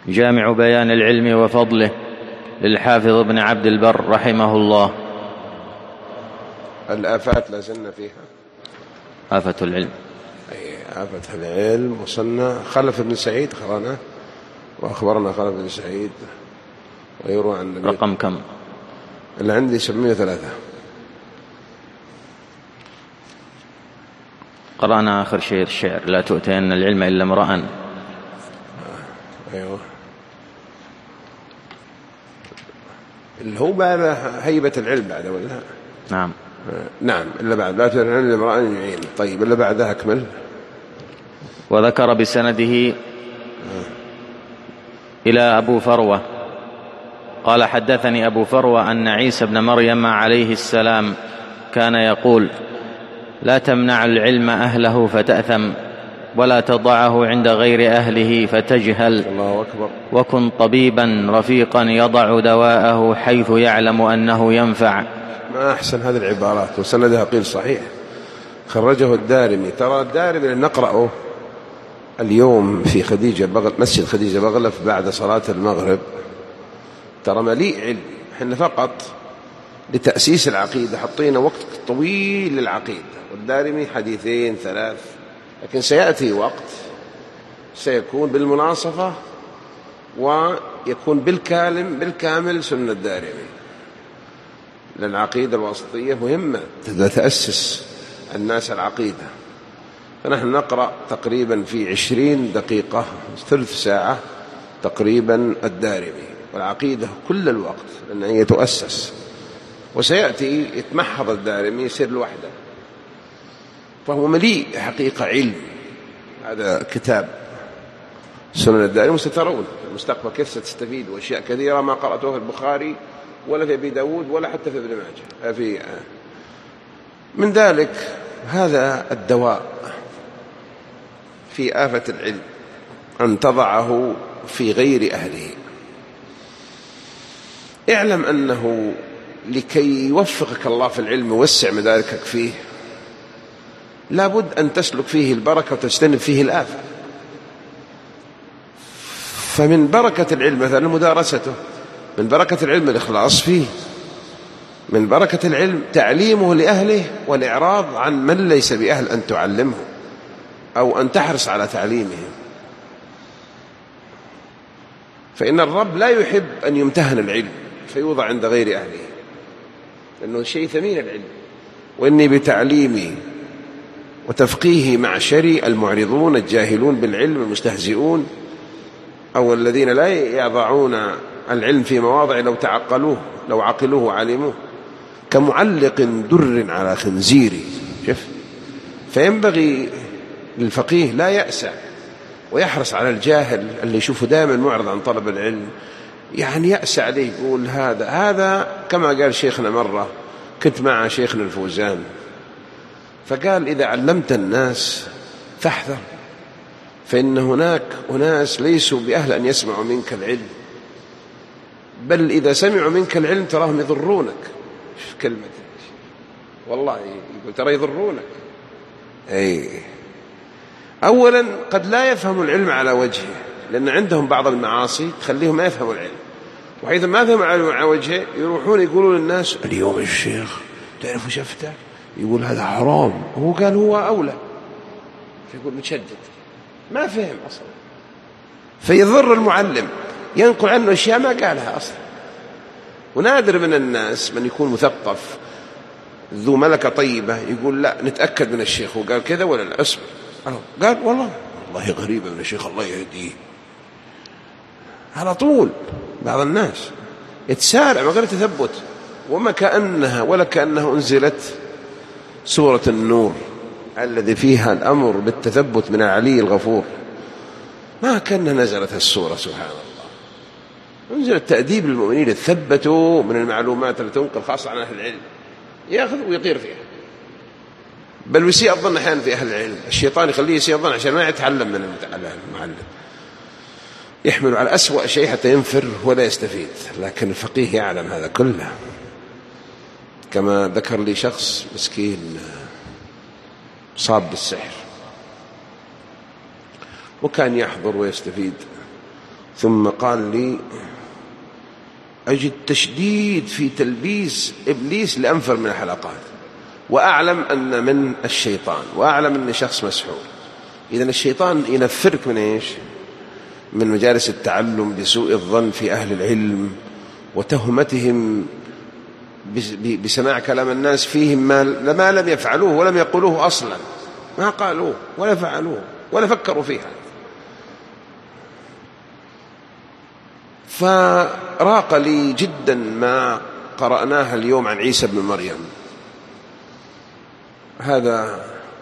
جامع بيان العلم وفضله للحافظ ابن عبد البر رحمه الله. الآفات لازلنا فيها. آفة العلم، أي آفة العلم. وصلنا خلف بن سعيد قرأنا، وأخبرنا خلف بن سعيد ويروى عن النبي. رقم كم؟ اللي عندي 703. قرأنا آخر شيء الشعر: لا تؤتين العلم إلا امرأ. أيوه، اللي هو بعد هيبة العلم بعد ولا؟ نعم. نعم، إلا بعد لا تؤتين العلم إلا امرأ يعين. طيب، إلا بعدها أكمل. وذكر بسنده إلى أبو فروة قال: حدثني أبو فروة أن عيسى بن مريم عليه السلام كان يقول: لا تمنع العلم أهله فتأثم، ولا تضعه عند غير أهله فتجهل. الله أكبر. وكن طبيبا رفيقا يضع دواءه حيث يعلم أنه ينفع. ما أحسن هذه العبارات، وسندها قيل صحيح. خرجه الدارمي. ترى الدارمي نقرأه اليوم في مسجد خديجة بغلف بعد صلاة المغرب، ترى مليء علم. احنا فقط لتأسيس العقيدة حطينا وقت طويل للعقيدة، والدارمي حديثين 3، لكن سيأتي وقت سيكون بالمناصفة ويكون بالكامل سنة الدارمي، لأن العقيدة الواسطية مهمة تأسس الناس العقيدة. فنحن نقرأ تقريبا في 20 دقيقة، ثلث ساعة تقريبا الدارمي، والعقيدة كل الوقت لأن هي تؤسس، وسيأتي يتمحض الدارمي يصير لوحده، فهو مليء حقيقة علم. هذا كتاب سنن الدارمي، وسترون في المستقبل كيف ستستفيد وأشياء كثيرة ما قرأتها في البخاري ولا في أبي داود ولا حتى في ابن ماجه. من ذلك هذا الدواء في آفة العلم، أن تضعه في غير أهله. اعلم أنه لكي يوفقك الله في العلم ويوسع مداركك فيه لابد أن تسلك فيه البركة وتجتنب فيه الآفة. فمن بركة العلم مثلا مدارسته، من بركة العلم الإخلاص فيه، من بركة العلم تعليمه لأهله والإعراض عن من ليس بأهل أن تعلمه أو أن تحرص على تعليمهم. فإن الرب لا يحب أن يمتهن العلم فيوضع عند غير أهله، لأنه شيء ثمين العلم. وإني بتعليمي وتفقيهي معشري المعرضون الجاهلون بالعلم المستهزئون، أو الذين لا يضعون العلم في مواضع لو عقلوه علموه، كمعلق در على خنزير. فينبغي للفقيه لا يأسى ويحرص على الجاهل اللي يشوفه دائما معرض عن طلب العلم، يعني يأسى عليه، يقول هذا كما قال شيخنا مرة، كنت مع شيخنا الفوزان فقال: إذا علمت الناس فاحذر، فإن هناك أناس ليسوا بأهل أن يسمعوا منك العلم، بل إذا سمعوا منك العلم تراهم يضرونك. شوف كلمة، والله يقول ترى يضرونك. أولا قد لا يفهم العلم على وجهه، لأن عندهم بعض المعاصي تخليهم ما يفهموا العلم، وحيث ما فهموا على وجهه يروحون يقولون للناس: اليوم الشيخ تعرفوا شفته يقول هذا حرام، هو قال هو أولى، فيقول متشدد ما فهم أصلا، فيضر المعلم، ينقل عنه أشياء ما قالها أصلا. ونادر من الناس من يكون مثقف ذو ملكة طيبة يقول: لا نتأكد من الشيخ وقال كذا ولا لا، أصبر، قال والله غريبة من الشيخ الله يهديه. على طول بعض الناس يتسارع من غير تثبت، ولا كأنها أنزلت سورة النور الذي فيها الأمر بالتثبت من العلي الغفور، ما كان نزلت السورة سبحان الله، أنزل التأديب للمؤمنين، تثبتوا من المعلومات التي تنقل خاصة عن أهل العلم، يأخذ ويطير فيها، بل ويسيء الظن أحيانا في أهل العلم. الشيطان يخليه يسيء الظن عشان ما يتعلم من المعلم، يحمل على أسوأ شيء حتى ينفر ولا يستفيد. لكن الفقيه يعلم هذا كله. كما ذكر لي شخص مسكين صاب بالسحر وكان يحضر ويستفيد، ثم قال لي: أجد تشديد في تلبيس إبليس لأنفر من الحلقات، وأعلم أن من الشيطان، وأعلم أني شخص مسحور. إذن الشيطان ينفرك من إيش؟ من مجالس التعلم بسوء الظن في أهل العلم وتهمتهم بسماع كلام الناس فيهم ما لم يفعلوه ولم يقولوه أصلا، ما قالوه ولا فعلوه ولا فكروا فيها. فراق لي جدا ما قرأناها اليوم عن عيسى بن مريم، هذا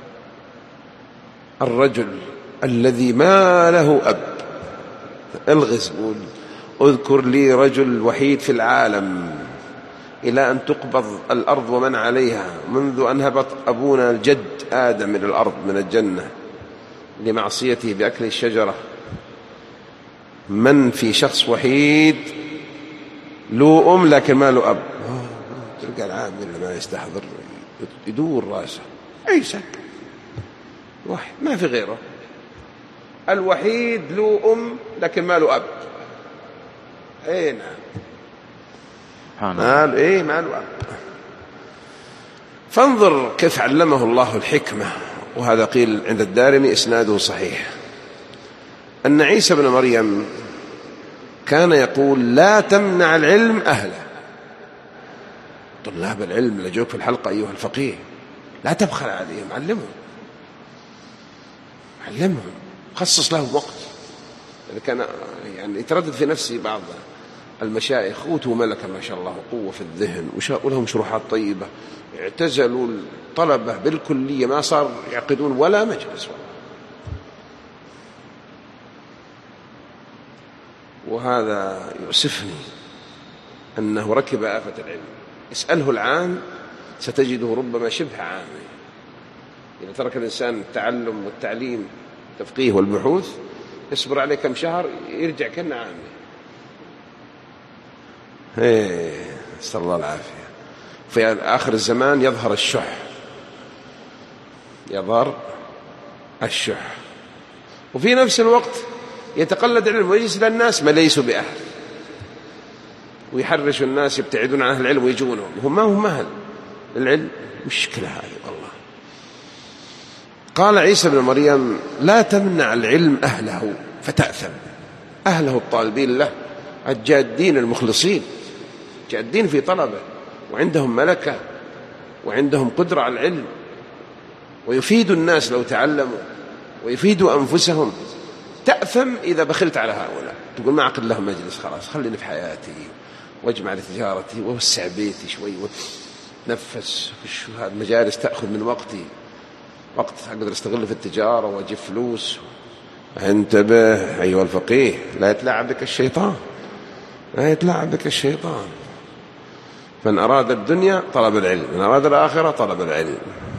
الرجل الذي ما له أب. الغز قول: اذكر لي رجل وحيد في العالم إلى أن تقبض الأرض ومن عليها منذ أن هبط أبونا الجد آدم من الأرض من الجنة لمعصيته بأكل الشجرة. من في شخص وحيد له أم لكن ما له أب؟ تلقى العامل ما يستحضر يدور راسه. عيسى واحد ما في غيره، الوحيد له أم لكن ما له أب. أي نعم، ما له أب. فانظر كيف علمه الله الحكمة. وهذا قيل عند الدارمي إسناده صحيح، أن عيسى بن مريم كان يقول: لا تمنع العلم أهله. طلاب العلم اللي جوك في الحلقة أيها الفقيه، لا تبخل عليهم، علمهم، خصص لهم وقت. كان يعني يتردد في نفسي بعض المشايخ أوتوا ملكة ما شاء الله قوة في الذهن ولهم شروحات طيبة، اعتزلوا الطلبة بالكلية، ما صار يعقدون ولا مجلس. وهذا يؤسفني أنه ركب آفة العلم. اسأله العام ستجده ربما شبه عامي. إذا ترك الإنسان التعلم والتعليم التفقيه والبحوث يصبر عليه كم شهر يرجع كأنه عامي. نسأل الله العافية. في آخر الزمان يظهر الشح، وفي نفس الوقت يتقلد العلم ويجلس للناس ما ليسوا بأهل، ويحرش الناس يبتعدون عن أهل العلم ويجونهم، هم ما هم أهل العلم. مشكلة هذه والله. قال عيسى بن مريم: لا تمنع العلم أهله فتأثم. أهله الطالبين له الجادين المخلصين، جادين في طلبه وعندهم ملكة وعندهم قدرة على العلم، ويفيدوا الناس لو تعلموا ويفيدوا أنفسهم. تأثم إذا بخلت على هؤلاء، تقول ما عقد لهم مجلس، خلاص خليني في حياتي واجمع لتجارتي ووسع بيتي شوي وتنفس. هذه المجالس تأخذ من وقتي، وقت أقدر استغله في التجارة وأجيب فلوس. انتبه أيها الفقيه، لا يتلاعب بك الشيطان، لا يتلاعب بك الشيطان. من أراد الدنيا طلب العلم، من أراد الآخرة طلب العلم.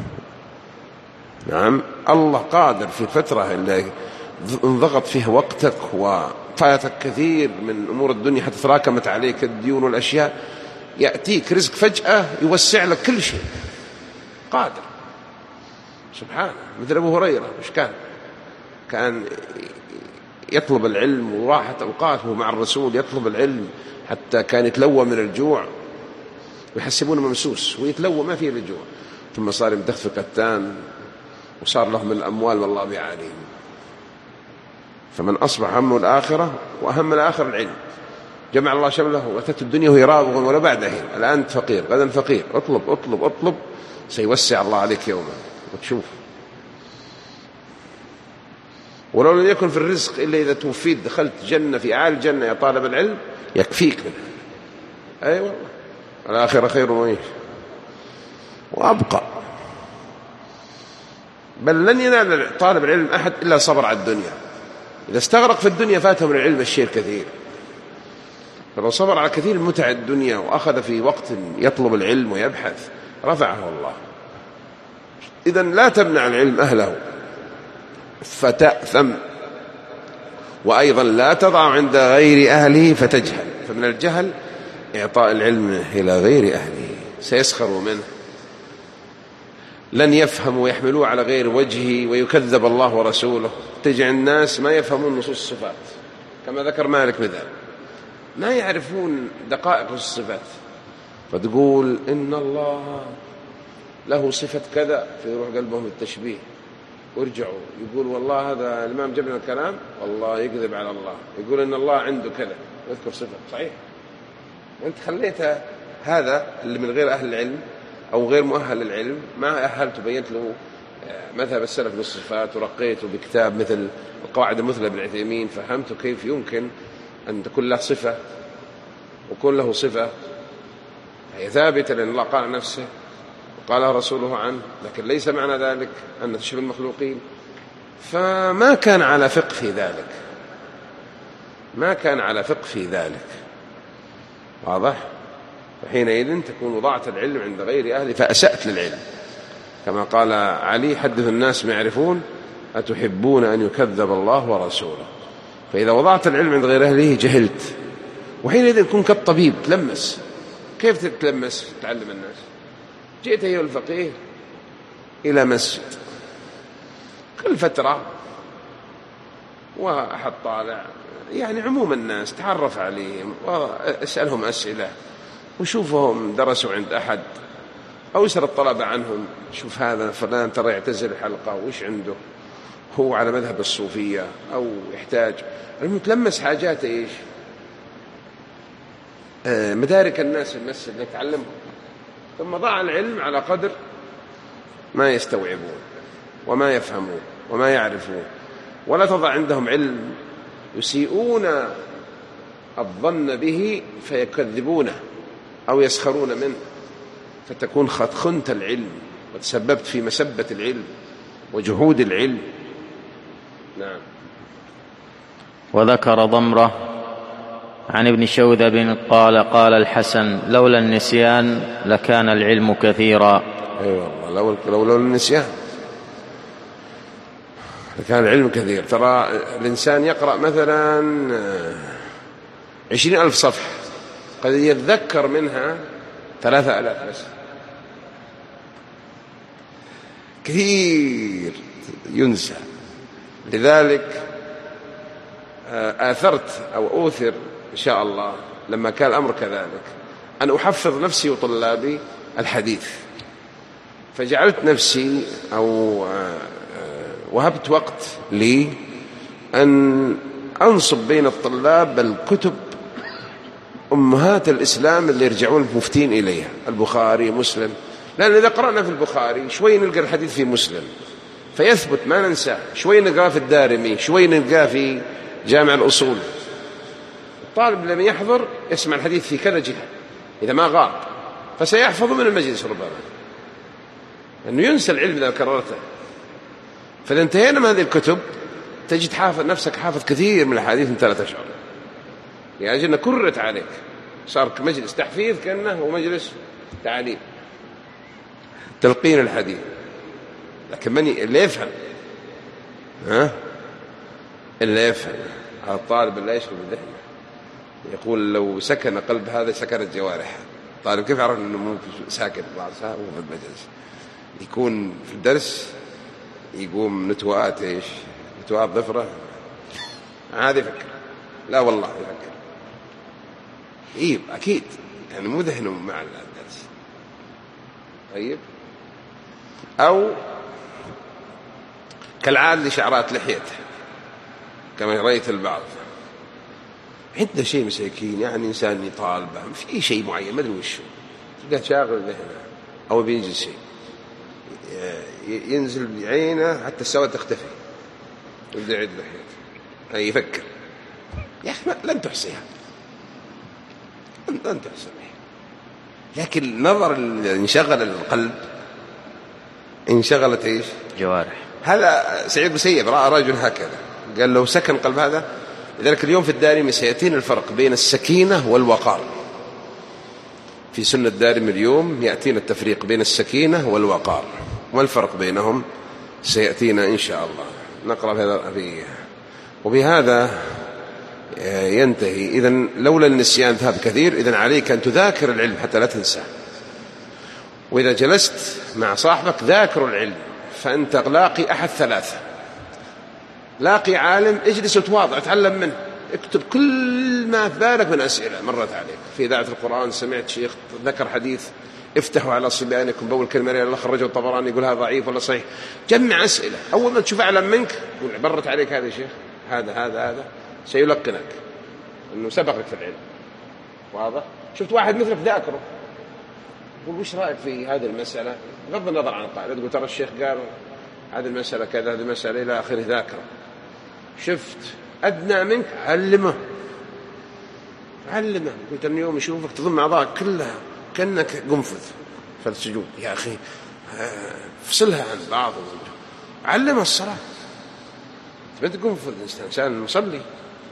نعم، الله قادر في الفترة اللي انضغط فيها وقتك وفاتك كثير من أمور الدنيا حتى تراكمت عليك الديون والأشياء، يأتيك رزق فجأة يوسع لك كل شيء. قادر سبحانه. مثل أبو هريرة، مش كان يطلب العلم وراحت أوقاته مع الرسول يطلب العلم حتى كان يتلوى من الجوع ويحسبونه ممسوس ويتلوى ما فيه الجوع، ثم صار يمدخ في كتان وصار له من الأموال والله بعاليهم. فمن أصبح همه الآخرة وأهم الآخر العلم، جمع الله شمله وأتت الدنيا وهي راغب ولا بعد حين. الآن أنت فقير غدا فقير، اطلب اطلب اطلب، سيوسع الله عليك يوما وتشوف. ولو لم يكن في الرزق إلا إذا توفيت دخلت جنة في أعلى الجنة يا طالب العلم يكفيك منها. أي والله، الآخرة خير وأبقى. بل لن ينال طالب العلم أحد إلا صبر على الدنيا. إذا استغرق في الدنيا فاته من العلم الشيء الكثير. فلو صبر على كثير من متع الدنيا وأخذ في وقت يطلب العلم ويبحث رفعه الله. إذن لا تمنع العلم أهله فتأثم، وأيضا لا تضع عند غير أهله فتجهل. فمن الجهل إعطاء العلم إلى غير أهله، سيسخروا منه، لن يفهموا ويحملوه على غير وجهه ويكذب الله ورسوله. تجعل الناس ما يفهمون نصوص الصفات، كما ذكر مالك مثال، ما يعرفون دقائق الصفات، فتقول إن الله له صفة كذا، فيروح قلبهم التشبيه ويرجعوا يقول والله هذا الإمام جاب لنا الكلام والله يكذب على الله، يقول إن الله عنده كذا يذكر صفة صحيح، وأنت خليتها هذا اللي من غير أهل العلم أو غير مؤهل للعلم، ما أهلت وبينت له مذهب السلف بالصفات ورقيته بكتاب مثل القواعد المثلى بن عثيمين، فهمت كيف يمكن أن تكون له صفة وكون له صفة هي ثابتة لأن الله قال نفسه وقالها رسوله عنه، لكن ليس معنى ذلك أن تشبه المخلوقين. فما كان على فقه في ذلك، ما كان على فقه في ذلك، واضح؟ فحينئذ تكون وضعت العلم عند غير أهله فأسأت للعلم، كما قال علي حدث الناس ما يعرفون أتحبون أن يكذب الله ورسوله. فإذا وضعت العلم عند غير أهله جهلت، وحينئذ تكون كالطبيب تلمس. كيف تتلمس تعلم الناس؟ جئت أيها الفقيه إلى مسجد كل فترة وأحد طالع يعني عموم الناس تعرف عليهم واسألهم أسئلة وشوفهم درسوا عند أحد أو يسأل الطلبة عنهم، شوف هذا فلان ترى يعتزل الحلقة وإيش عنده، هو على مذهب الصوفية أو يحتاج المتلمس حاجات إيش مدارك الناس في المسجد نتعلمهم. ثم ضع العلم على قدر ما يستوعبون وما يفهمون وما يعرفون، ولا تضع عندهم علم يسيئون الظن به فيكذبونه أو يسخرون منه، فتكون قد خنت العلم وتسببت في مسبة العلم وجهود العلم. نعم. وذكر ضمرة عن ابن شوذب قال قال الحسن لولا النسيان لكان العلم كثيرا. أي والله لولا النسيان لكان العلم كثير. ترى الإنسان يقرأ مثلا 20,000 صفحة قد يتذكر منها 3,000 بس، كثير ينسى. لذلك آثرت أو أوثر إن شاء الله لما كان الأمر كذلك أن أحفظ نفسي وطلابي الحديث، فجعلت نفسي أو وهبت وقت لي أن أنصب بين الطلاب الكتب أمهات الإسلام اللي يرجعون المفتين إليها، البخاري مسلم، لأن إذا قرأنا في البخاري شوي نلقى الحديث في مسلم فيثبت ما ننساه، شوي نلقاه في الدارمي، شوي نلقاه في جامع الأصول. الطالب لما يحضر يسمع الحديث في كذا جهة إذا ما غاب فسيحفظ من المجلس ربما، لأنه ينسى العلم إذا كررته. فإذا انتهينا من هذه الكتب تجد حافظ نفسك حافظ كثير من الحديث من 3 أشهر، يعني أجلنا كررت عليك، صار مجلس تحفيظ كأنه هو مجلس تعليم تلقين الحديث. لكن من اللي يفهم اللي يفهم هذا الطالب اللي يشغل بذهنه يقول لو سكن قلب هذا سكنت جوارحه. طالب كيف يعرف انه مو ساكن بعض ساعه وهو في المجلس، يكون في الدرس يقوم نتوءات ايش نتوءات ظفره هذا يفكر، لا والله يفكر ايه اكيد يعني مو ذهنه مع الدرس. طيب او كالعاد لشعرات لحيته كما رأيت البعض عنده شيء مساكين، يعني إنسان يطالبه في شيء معين ما أدري وشو، تلقاه شاغل ذهنه أو بينزل شيء ينزل بعينه حتى السواد تختفي يبدأ يعد لحيته يفكر. يا أخي لن تحصيها لن تحصيها، لكن نظر انشغل القلب انشغلت ايش جوارح. هذا سعيد مسيب رأى رجل هكذا قال لو سكن قلب هذا. لذلك اليوم في الدارمي سيأتينا الفرق بين السكينة والوقار، في سنة الدارمي اليوم يأتينا التفريق بين السكينة والوقار، ما الفرق بينهم سيأتينا إن شاء الله نقرأ في وبهذا ينتهي. إذن لولا النسيان ذهب كثير، إذن عليك أن تذاكر العلم حتى لا تنسى، وإذا جلست مع صاحبك ذاكر العلم، فأنت لاقي أحد 3، لاقي عالم اجلس وتواضع تعلم منه، اكتب كل ما في بالك من أسئلة مرت عليك في إذاعة القرآن. سمعت شيخ ذكر حديث افتحوا على صبيانكم بول كلمة الله خرجه الطبراني يقول هذا ضعيف ولا صحيح. جمع أسئلة، أول ما تشوف أعلم منك قول مرت عليك هذا شيخ، هذا سيلقنك أنه سبقك في العلم. واضح؟ شفت واحد مثلك ذاكره قول وش رأيك في هذه المسألة بغض النظر عن القاعدة، تقول ترى الشيخ قال هذه المسألة كذا، هذه المسألة إلى آخره، ذاكره. شفت أدنى منك علمه. قلت أن يوم يشوفك تضم أعضاء كلها كأنك قنفذ في السجود، يا أخي فصلها عن بعض، علمها الصلاة. تبدأ قنفذ إنسان مصلي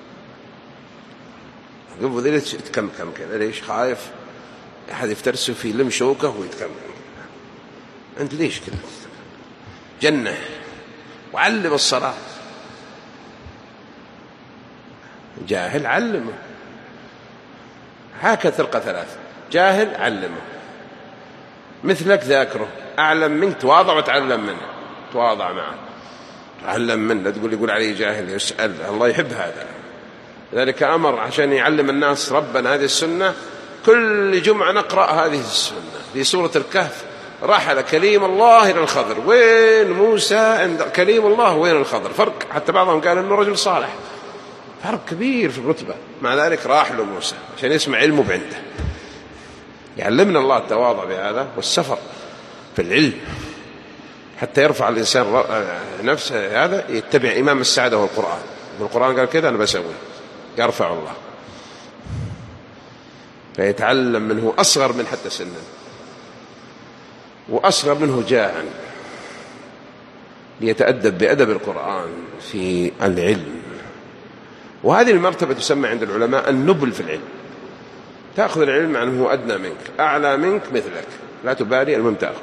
قنفذ ليش يتكم كذا؟ ليش خايف أحد يفترسه في لم شوكه ويتكم؟ أنت ليش كذا؟ جنة وعلم الصلاة. جاهل علمه، هكذا تلقى ثلاثة: جاهل علمه، مثلك ذاكره، أعلم منك تواضع وتعلم منه، تواضع معه تعلم منه، لا تقول يقول عليه جاهل يسأل. الله يحب هذا، لذلك أمر عشان يعلم الناس ربنا هذه السنة. كل جمعة نقرأ هذه السنة. في سورة الكهف رحل كليم الله إلى الخضر، وين موسى عند كليم الله وين الخضر؟ فرق، حتى بعضهم قال إنه رجل صالح، فرق كبير في الرتبة. مع ذلك راح له موسى عشان يسمع علمه بعنده. يعلمنا الله التواضع بهذا والسفر في العلم حتى يرفع الإنسان نفسه. هذا يتبع إمام السعادة والقرآن. والقرآن قال كذا أنا بسوي، يرفع الله. فيتعلم منه أصغر من حتى سنا وأصغر منه جاء، ليتأدب بأدب القرآن في العلم. وهذه المرتبة تسمى عند العلماء النبل في العلم. تأخذ العلم عنه هو أدنى منك، أعلى منك مثلك، لا تبالي، المهم تأخذ.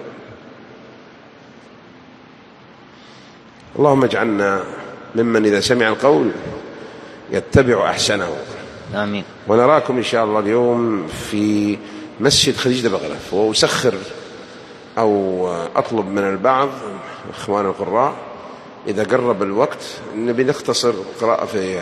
اللهم اجعلنا ممن إذا سمع القول يتبع أحسنه. آمين. ونراكم إن شاء الله اليوم في مسجد خديجة بغلف. وأسخر أو أطلب من البعض إخوان القراء إذا قرب الوقت نبي نختصر قراءة في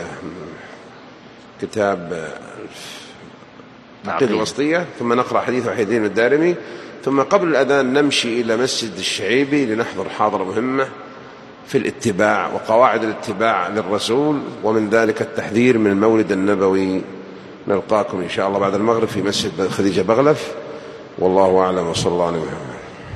كتاب العقيدة الوسطية، ثم نقرأ حديث وحيدين الدارمي، ثم قبل الأذان نمشي إلى مسجد الشعيبي لنحضر حاضرة مهمة في الاتباع وقواعد الاتباع للرسول، ومن ذلك التحذير من المولد النبوي. نلقاكم إن شاء الله بعد المغرب في مسجد خديجة بغلف، والله أعلم، وصلى الله عليه وسلم.